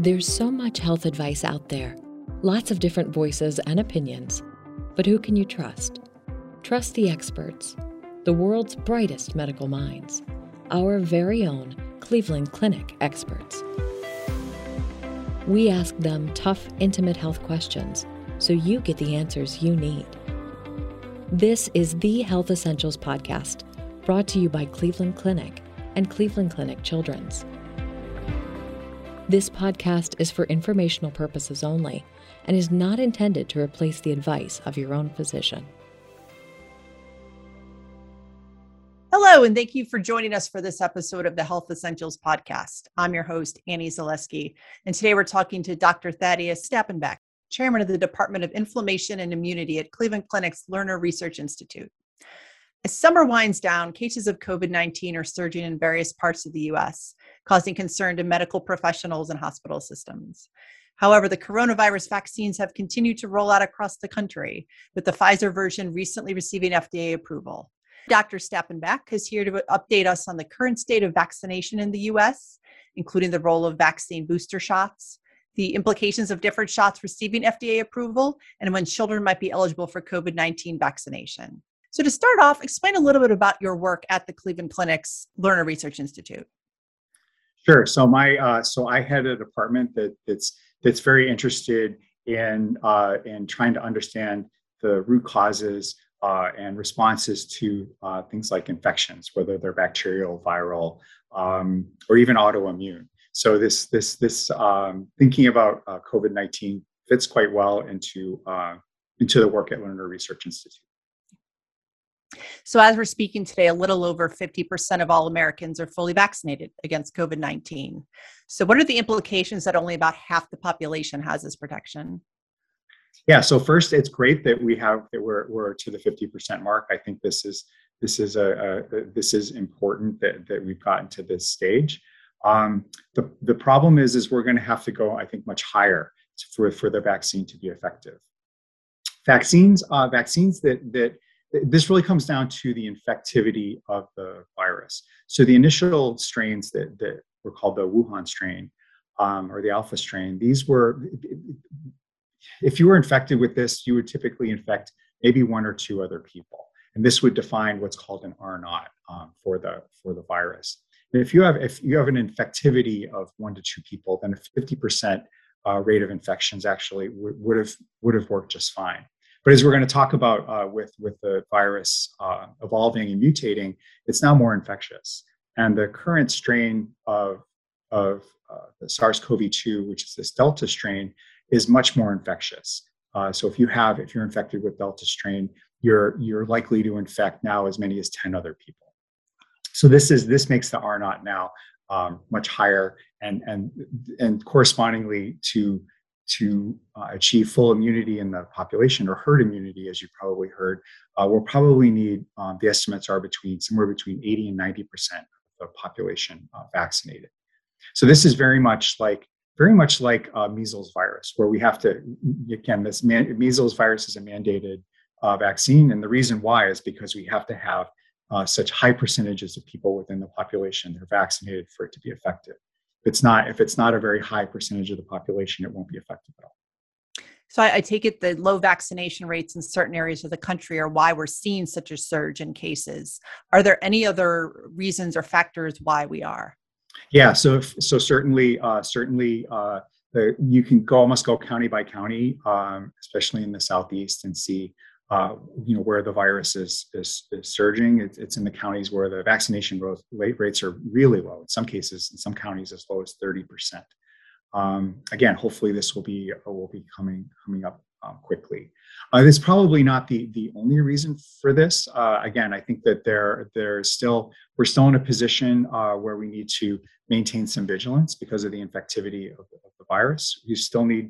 There's so much health advice out there, lots of different voices and opinions. But who can you trust? Trust the experts, the world's brightest medical minds, our very own Cleveland Clinic experts. We ask them tough, intimate health questions so you get the answers you need. This is the Health Essentials Podcast, brought to you by Cleveland Clinic and Cleveland Clinic Children's. This podcast is for informational purposes only and is not intended to replace the advice of your own physician. Hello, and thank you for joining us for this episode of the Health Essentials Podcast. I'm your host, Annie Zaleski, and today we're talking to Dr. Thaddeus Stappenbeck, Chairman of the Department of Inflammation and Immunity at Cleveland Clinic's Lerner Research Institute. As summer winds down, cases of COVID-19 are surging in various parts of the U.S., causing concern to medical professionals and hospital systems. However, the coronavirus vaccines have continued to roll out across the country, with the Pfizer version recently receiving FDA approval. Dr. Stappenbeck is here to update us on the current state of vaccination in the U.S., including the role of vaccine booster shots, the implications of different shots receiving FDA approval, and when children might be eligible for COVID-19 vaccination. So to start off, explain a little bit about your work at the Cleveland Clinic's Lerner Research Institute. Sure. So I head a department that's very interested in trying to understand the root causes and responses to things like infections, whether they're bacterial, viral, or even autoimmune. So this thinking about COVID-19 fits quite well into the work at Lerner Research Institute. So as we're speaking today, a little over 50% of all Americans are fully vaccinated against COVID-19. So what are the implications that only about half the population has this protection? Yeah, so first, it's great that we're to the 50% mark. I think this is important that we've gotten to this stage. The problem is we're going to have to go, I think, much higher for the vaccine to be effective. Vaccines that this really comes down to the infectivity of the virus. So the initial strains that were called the Wuhan strain or the Alpha strain, these were, if you were infected with this, you would typically infect maybe one or two other people. And this would define what's called an R naught for the virus. And if you have an infectivity of 1 to 2 people, then a 50% rate of infections actually would have worked just fine. But as we're going to talk about with the virus evolving and mutating, it's now more infectious. And the current strain of the SARS-CoV-2, which is this Delta strain, is much more infectious. So if you're infected with Delta strain, you're likely to infect now as many as 10 other people. So this makes the R naught now much higher, and correspondingly to achieve full immunity in the population, or herd immunity, as you probably heard, we'll probably need, the estimates are somewhere between 80 and 90% of the population vaccinated. So this is very much like measles virus, where we have to, again, measles virus is a mandated vaccine. And the reason why is because we have to have such high percentages of people within the population that are vaccinated for it to be effective. If it's not a very high percentage of the population, it won't be effective at all. So I take it the low vaccination rates in certain areas of the country are why we're seeing such a surge in cases. Are there any other reasons or factors why we are? Yeah, so certainly, you can almost go county by county, especially in the Southeast, and see where the virus is surging. It's in the counties where the vaccination rates are really low. In some cases, in some counties, as low as 30%. Again, hopefully this will be coming up quickly. It's probably not the only reason for this. Again, I think that we're still in a position where we need to maintain some vigilance because of the infectivity of the virus. We still need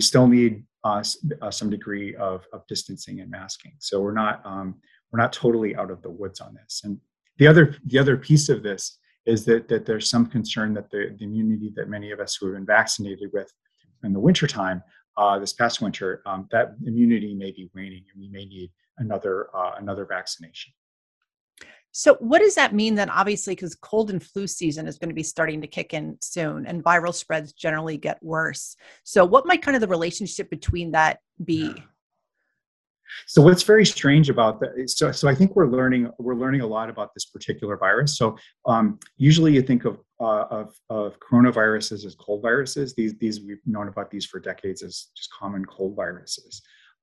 some degree of distancing and masking. So we're not totally out of the woods on this. And the other piece of this is that there's some concern that the immunity that many of us who have been vaccinated with in the wintertime, this past winter, that immunity may be waning, and we may need another vaccination. So what does that mean then? Obviously, because cold and flu season is going to be starting to kick in soon and viral spreads generally get worse. So what might kind of the relationship between that be? Yeah. So what's very strange about that? So I think we're learning a lot about this particular virus. So usually you think of coronaviruses as cold viruses. These we've known about these for decades as just common cold viruses.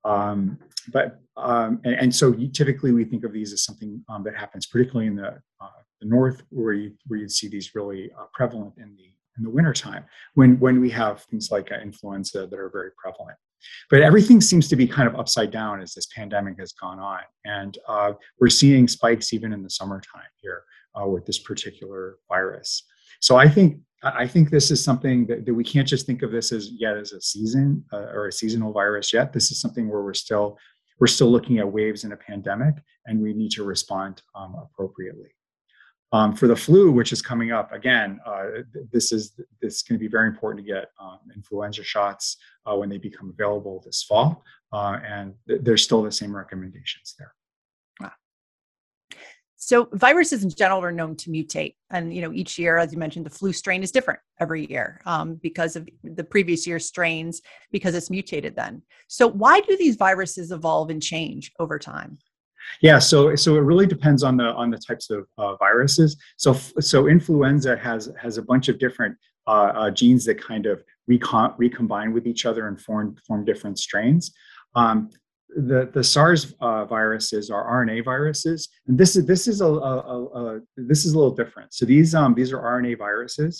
And so typically we think of these as something that happens particularly in the north, where you see these really prevalent in the wintertime when we have things like influenza that are very prevalent. But everything seems to be kind of upside down as this pandemic has gone on. And we're seeing spikes even in the summertime here with this particular virus. So I think this is something that we can't just think of this as a season or a seasonal virus yet. This is something where we're still looking at waves in a pandemic, and we need to respond appropriately. For the flu, which is coming up again, this is going to be very important to get influenza shots when they become available this fall, and there's still the same recommendations there. Wow. So viruses in general are known to mutate, and each year, as you mentioned, the flu strain is different every year because of the previous year's strains, because it's mutated then. So why do these viruses evolve and change over time? Yeah, so it really depends on the types of viruses. So influenza has a bunch of different genes that kind of recombine with each other and form different strains. The SARS viruses are RNA viruses, and this is a little different. So these are RNA viruses.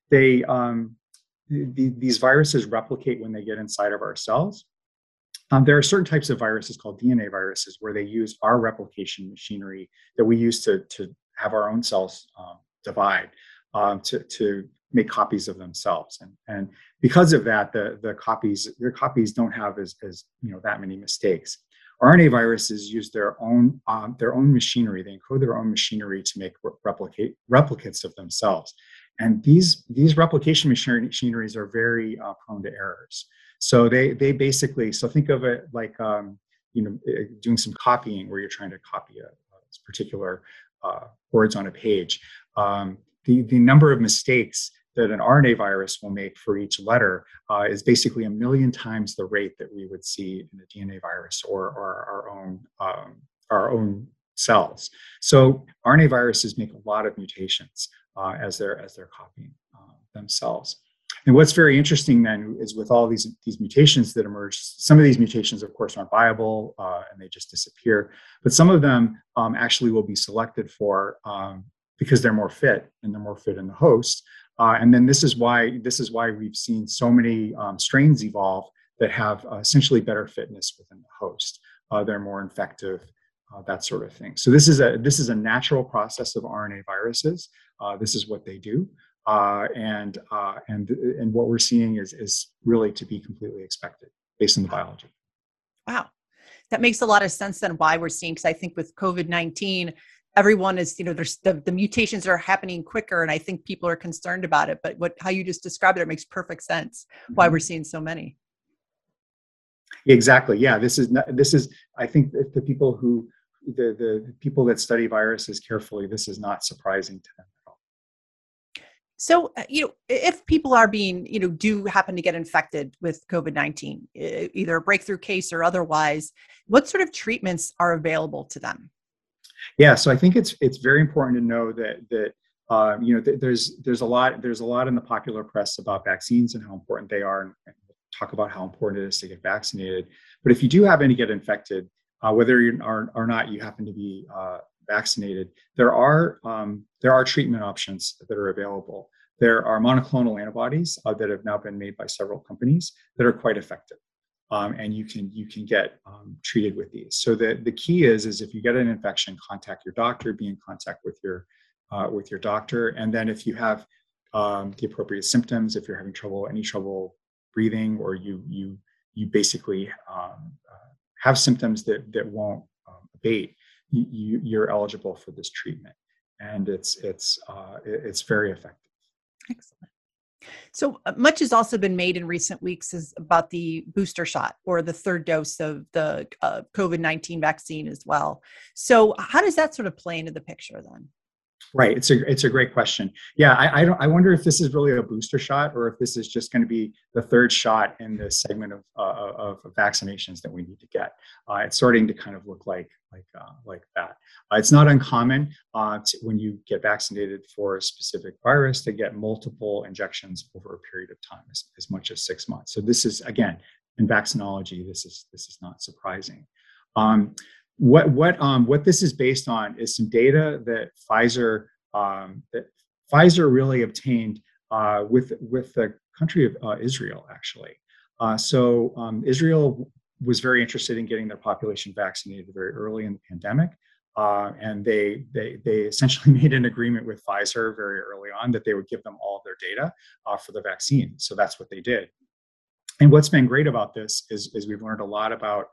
These viruses replicate when they get inside of our cells. There are certain types of viruses called DNA viruses where they use our replication machinery that we use to have our own cells divide to make copies of themselves. And because of that, their copies don't have as that many mistakes. RNA viruses use their own machinery. They encode their own machinery to make replicates of themselves. And these replication machineries are very prone to errors. So they basically, so think of it like doing some copying where you're trying to copy a particular words on a page. The number of mistakes that an RNA virus will make for each letter is basically 1 million times the rate that we would see in a DNA virus or our own cells. So RNA viruses make a lot of mutations as they're copying themselves. And what's very interesting then is with all these mutations that emerge, some of these mutations, of course, aren't viable and they just disappear. But some of them actually will be selected for because they're more fit and they're more fit in the host. And then this is why we've seen so many strains evolve that have essentially better fitness within the host. They're more infective, that sort of thing. So this is a natural process of RNA viruses. This is what they do. And what we're seeing is really to be completely expected based on the biology. Wow. That makes a lot of sense then why we're seeing, because I think with COVID-19, everyone is, there's the mutations are happening quicker. And I think people are concerned about it, but how you just described it makes perfect sense why we're seeing so many. Exactly. Yeah. This is, I think the people that study viruses carefully, this is not surprising to them. So, if people are being, do happen to get infected with COVID-19, either a breakthrough case or otherwise, what sort of treatments are available to them? Yeah, so I think it's very important to know that there's a lot in the popular press about vaccines and how important they are, and talk about how important it is to get vaccinated. But if you do happen to get infected, whether you are or not you happen to be vaccinated, there are treatment options that are available. There are monoclonal antibodies that have now been made by several companies that are quite effective, and you can get treated with these. So the key is if you get an infection, contact your doctor, be in contact with your doctor, and then if you have the appropriate symptoms, if you're having any trouble breathing, or you basically have symptoms that won't abate, you're eligible for this treatment, and it's very effective. Excellent. So much has also been made in recent weeks is about the booster shot or the third dose of the COVID-19 vaccine as well. So how does that sort of play into the picture then? Right. It's a great question. Yeah, I wonder if this is really a booster shot or if this is just going to be the third shot in this segment of vaccinations that we need to get. It's starting to kind of look like that. It's not uncommon when you get vaccinated for a specific virus to get multiple injections over a period of time, as much as 6 months. So this is, again, in vaccinology, this is not surprising. What this is based on is some data that Pfizer really obtained with the country of Israel, actually. Israel was very interested in getting their population vaccinated very early in the pandemic, and they essentially made an agreement with Pfizer very early on that they would give them all of their data for the vaccine. So that's what they did. And what's been great about this is we've learned a lot about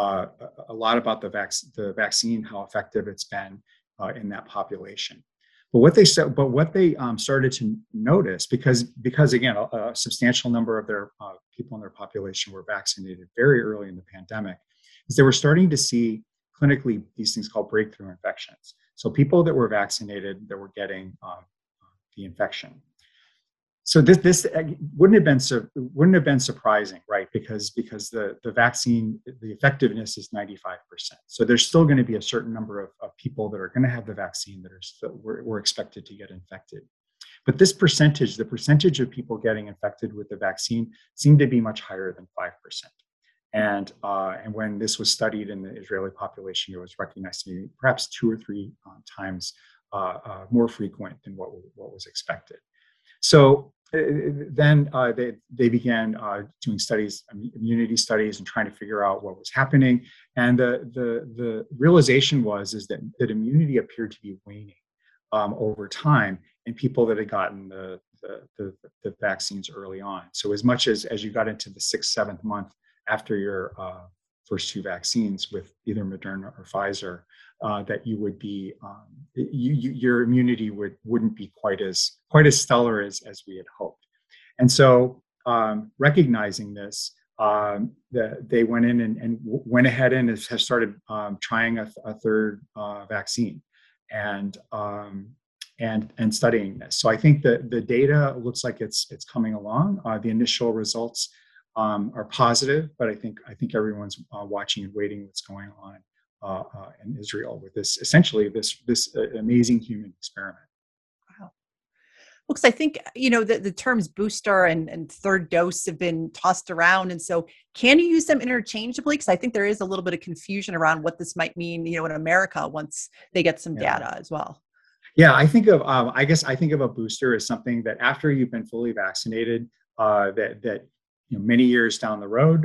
the vaccine, how effective it's been in that population. But what they started to notice, because again, a substantial number of their people in their population were vaccinated very early in the pandemic, is they were starting to see clinically these things called breakthrough infections. So people that were vaccinated that were getting the infection. So this wouldn't have been surprising, right? Because the vaccine, the effectiveness is 95%. So there's still going to be a certain number of people that are going to have the vaccine that we're expected to get infected. But this percentage, the percentage of people getting infected with the vaccine, seemed to be much higher than 5%. And when this was studied in the Israeli population, it was recognized to be perhaps 2 or 3 times more frequent than what was expected. So then they began doing studies, immunity studies, and trying to figure out what was happening. And the realization is that immunity appeared to be waning over time in people that had gotten the vaccines early on. So as much as you got into the 6th, 7th month after your first 2 vaccines with either Moderna or Pfizer, that you would be your immunity wouldn't be quite as stellar as we had hoped. And so recognizing this, they went in and went ahead and have started trying a third vaccine and studying this. So I think that the data looks like it's coming along. The initial results are positive, but I think everyone's watching and waiting what's going on in Israel with this amazing human experiment. Wow. Because I think, the terms booster and third dose have been tossed around. And so can you use them interchangeably? Because I think there is a little bit of confusion around what this might mean, in America once they get some data as well. Yeah, I think of a booster as something that after you've been fully vaccinated, that many years down the road,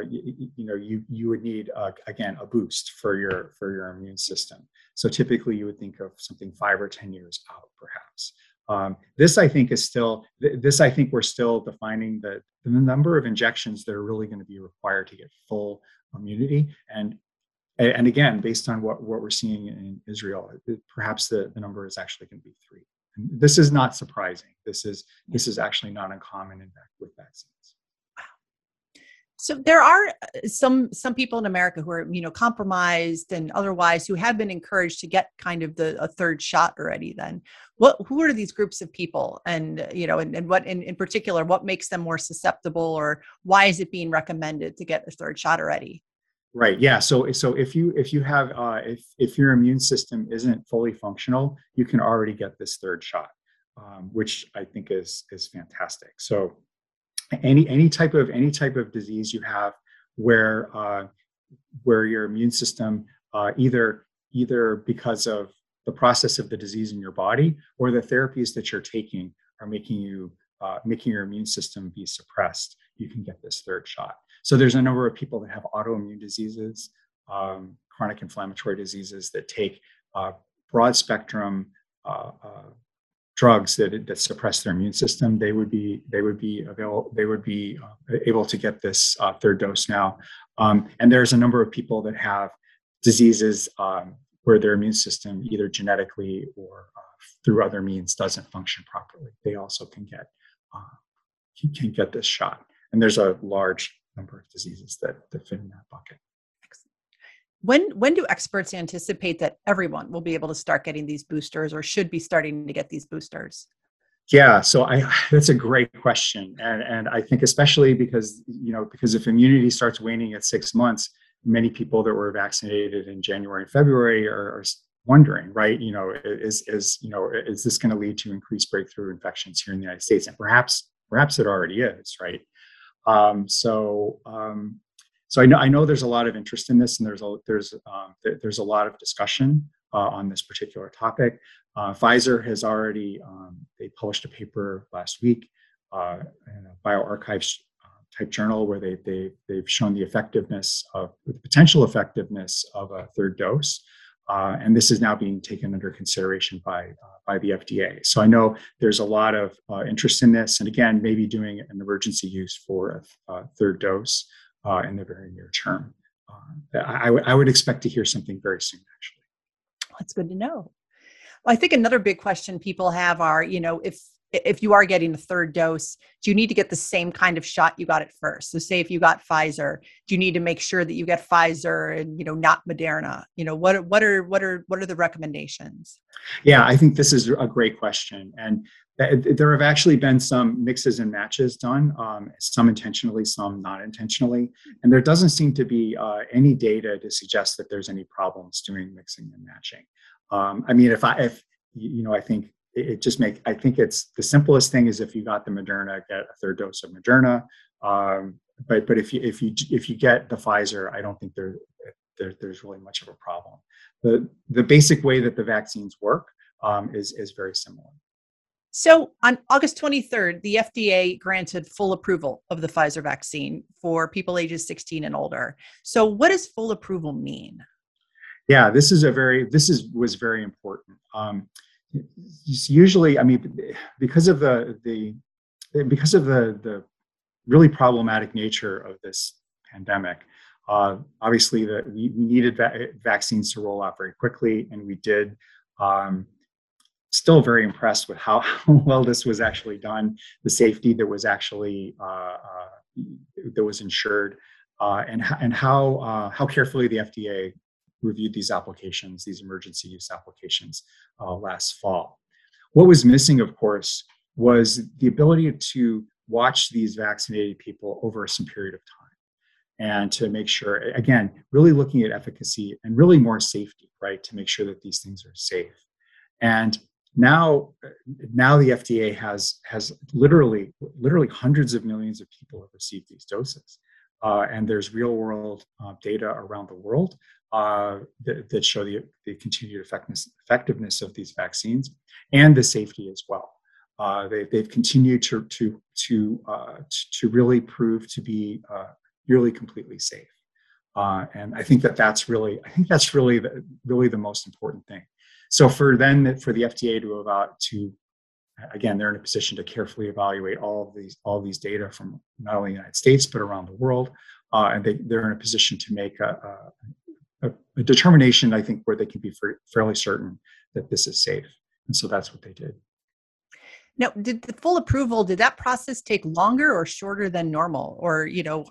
you would need again a boost for your immune system. So typically, you would think of something 5 or 10 years out, perhaps. This I think we're still defining the number of injections that are really going to be required to get full immunity. And again, based on what we're seeing in Israel, perhaps the number is actually going to be 3. And this is not surprising. This is actually not uncommon with vaccines. So there are some people in America who are compromised and otherwise who have been encouraged to get kind of a third shot already. Then who are these groups of people, and and what in particular, what makes them more susceptible, or why is it being recommended to get a third shot already? Right. Yeah. So if you have if your immune system isn't fully functional, you can already get this third shot, which I think is fantastic. So any type of disease you have where your immune system either because of the process of the disease in your body or the therapies that you're taking are making your immune system be suppressed, you can get this third shot. So there's a number of people that have autoimmune diseases, chronic inflammatory diseases that take broad spectrum drugs that suppress their immune system. They would be able to get this third dose now. And there's a number of people that have diseases where their immune system, either genetically or through other means, doesn't function properly. They also can get can get this shot. And there's a large number of diseases that fit in that bucket. When do experts anticipate that everyone will be able to start getting these boosters or should be starting to get these boosters? Yeah, so that's a great question. And I think especially because if immunity starts waning at 6 months, many people that were vaccinated in January and February are wondering, right? Is this going to lead to increased breakthrough infections here in the United States? And perhaps it already is, right? So I know there's a lot of interest in this, and there's a lot of discussion on this particular topic. Pfizer has already they published a paper last week in a bioRxiv type journal where they've shown the potential effectiveness of a third dose, and this is now being taken under consideration by the FDA. So I know there's a lot of interest in this, and again, maybe doing an emergency use for a third dose in the very near term. I would expect to hear something very soon, actually. That's good to know. Well, I think another big question people have are, if you are getting a third dose, do you need to get the same kind of shot you got at first? So say if you got Pfizer, do you need to make sure that you get Pfizer and, not Moderna? What are the recommendations? Yeah, I think this is a great question. And there have actually been some mixes and matches done, some intentionally, some not intentionally. And there doesn't seem to be any data to suggest that there's any problems doing mixing and matching. I think it's the simplest thing is if you got the Moderna, get a third dose of Moderna. But if you get the Pfizer, I don't think there's really much of a problem. The basic way that the vaccines work is very similar. So on August 23rd, the FDA granted full approval of the Pfizer vaccine for people ages 16 and older. So what does full approval mean? Yeah, this was very important. Usually, because of the really problematic nature of this pandemic, obviously we needed vaccines to roll out very quickly, and we did. Still very impressed with how well this was actually done, the safety that was actually that was ensured, and how carefully the FDA reviewed these applications, these emergency use applications last fall. What was missing, of course, was the ability to watch these vaccinated people over some period of time and to make sure, again, really looking at efficacy and really more safety, right, to make sure that these things are safe. And now the FDA has literally hundreds of millions of people have received these doses. And there's real world data around the world that show the continued effectiveness of these vaccines and the safety as well. They've continued to really prove to be really completely safe. And I think that's really the most important thing. So for the FDA to again, they're in a position to carefully evaluate all of these data from not only the United States but around the world, and they're in a position to make a determination, I think, where they can be fairly certain that this is safe. And so that's what they did. Now, did the full approval, did that process take longer or shorter than normal? Or,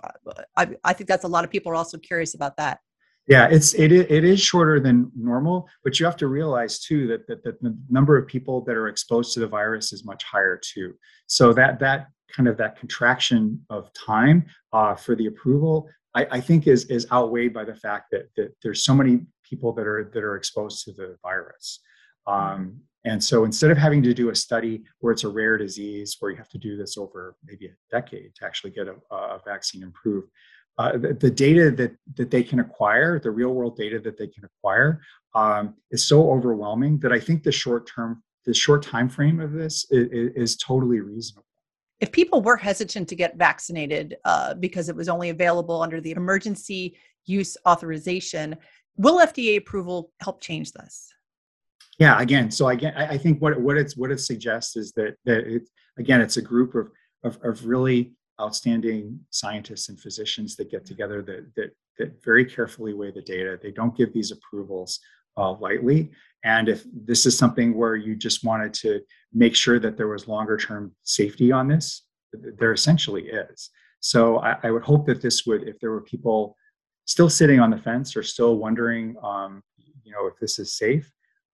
I think that's a lot of people are also curious about that. Yeah, it is shorter than normal, but you have to realize too that the number of people that are exposed to the virus is much higher too. So that contraction of time for the approval, I think is outweighed by the fact that there's so many people that are exposed to the virus. And so instead of having to do a study where it's a rare disease, where you have to do this over maybe a decade to actually get a vaccine approved, the data that they can acquire, the real world data that they can acquire, is so overwhelming that I think the short time frame of this is totally reasonable. If people were hesitant to get vaccinated because it was only available under the emergency use authorization, will FDA approval help change this? Yeah, I think what it suggests is that it's a group of really outstanding scientists and physicians that get together that very carefully weigh the data. They don't give these approvals lightly. And if this is something where you just wanted to make sure that there was longer term safety on this, there essentially is. So I would hope that this would, if there were people still sitting on the fence or still wondering, if this is safe,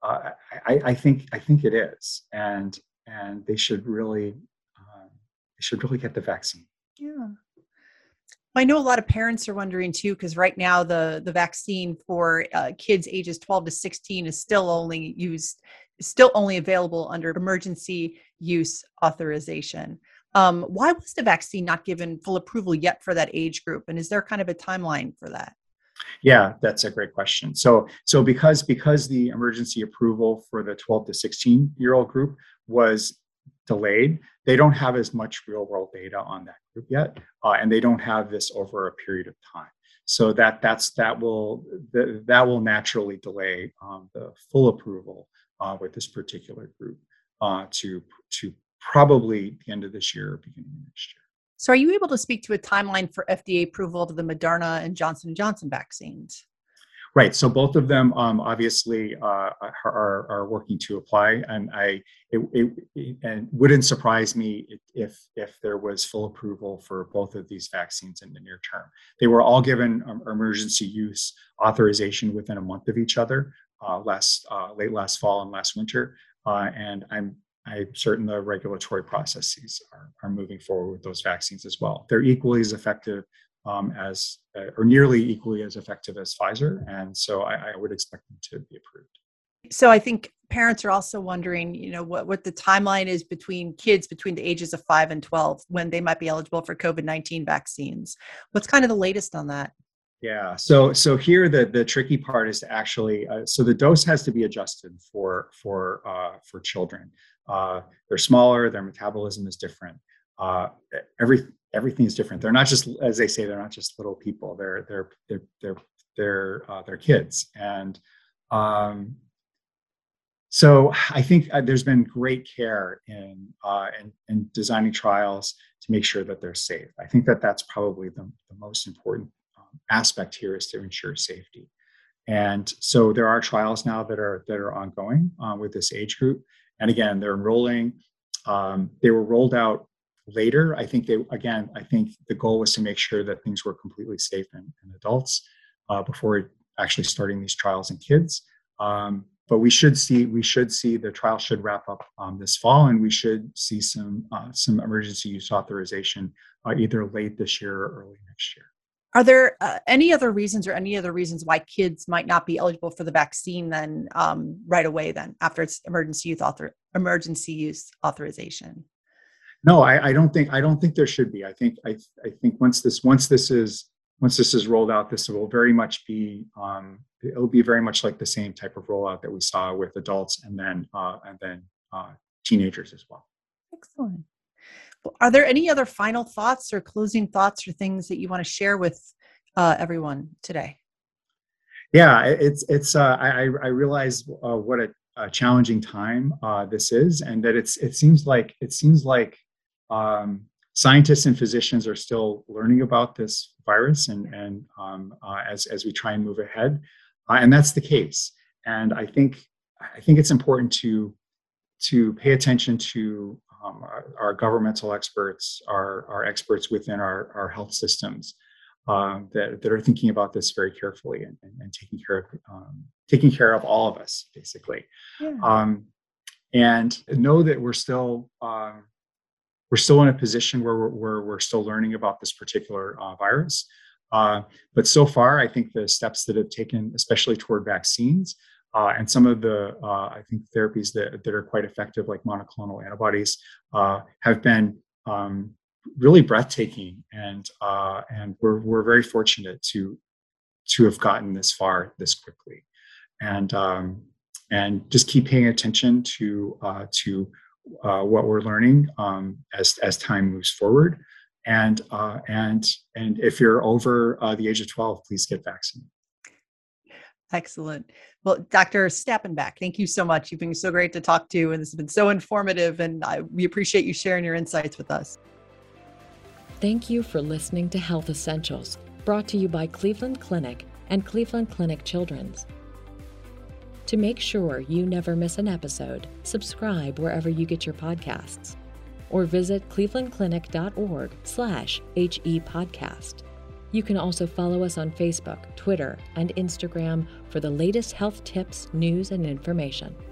I think it is, and they should really get the vaccine. Yeah. I know a lot of parents are wondering too, because right now the vaccine for kids ages 12 to 16 is still only available under emergency use authorization. Why was the vaccine not given full approval yet for that age group? And is there kind of a timeline for that? Yeah, that's a great question. So because the emergency approval for the 12 to 16-year-old group was delayed, they don't have as much real world data on that group yet, and they don't have this over a period of time. So that will naturally delay the full approval with this particular group to probably the end of this year or beginning of next year. So are you able to speak to a timeline for FDA approval of the Moderna and Johnson & Johnson vaccines? Right. So both of them obviously are working to apply, and it wouldn't surprise me if there was full approval for both of these vaccines in the near term. They were all given emergency use authorization within a month of each other, late last fall and last winter, and I'm certain the regulatory processes are moving forward with those vaccines as well. They're equally as effective or nearly equally as effective as Pfizer. And so I would expect them to be approved. So I think parents are also wondering, what the timeline is between kids between the ages of 5 and 12 when they might be eligible for COVID-19 vaccines. What's kind of the latest on that? Yeah. So here the tricky part is to actually so the dose has to be adjusted for children. They're smaller. Their metabolism is different. Everything is different. They're not just, as they say, they're not just little people. They're kids. And so I think there's been great care in designing trials to make sure that they're safe. I think that's probably the most important aspect here, is to ensure safety. And so there are trials now that are ongoing with this age group. And again, they're enrolling. They were rolled out later. I think the goal was to make sure that things were completely safe in adults before actually starting these trials in kids. But we should see the trial should wrap up this fall, and we should see some emergency use authorization either late this year or early next year. Are there any other reasons why kids might not be eligible for the vaccine then right away then after its emergency use authorization? No, I don't think there should be. I think once this is rolled out, this will very much be it'll be very much like the same type of rollout that we saw with adults and then teenagers as well. Excellent. Well, are there any other final thoughts or closing thoughts or things that you want to share with everyone today? Yeah, it's I realize what a challenging time this is, and that it seems like scientists and physicians are still learning about this virus, and as we try and move ahead, and that's the case. And I think it's important to pay attention to our governmental experts, our experts within our health systems that are thinking about this very carefully and taking care of all of us, basically. Yeah. And know that we're still in a position where we're still learning about this particular virus. But so far, I think the steps that have taken, especially toward vaccines, and some of the, I think, therapies that are quite effective, like monoclonal antibodies, have been really breathtaking, and we're very fortunate to have gotten this far this quickly, and just keep paying attention to what we're learning as time moves forward, and if you're over the age of 12, please get vaccinated. Excellent. Well, Dr. Stappenbach, thank you so much. You've been so great to talk to, and this has been so informative, and we appreciate you sharing your insights with us. Thank you for listening to Health Essentials, brought to you by Cleveland Clinic and Cleveland Clinic Children's. To make sure you never miss an episode, subscribe wherever you get your podcasts. or visit clevelandclinic.org/HE podcast. You can also follow us on Facebook, Twitter, and Instagram for the latest health tips, news, and information.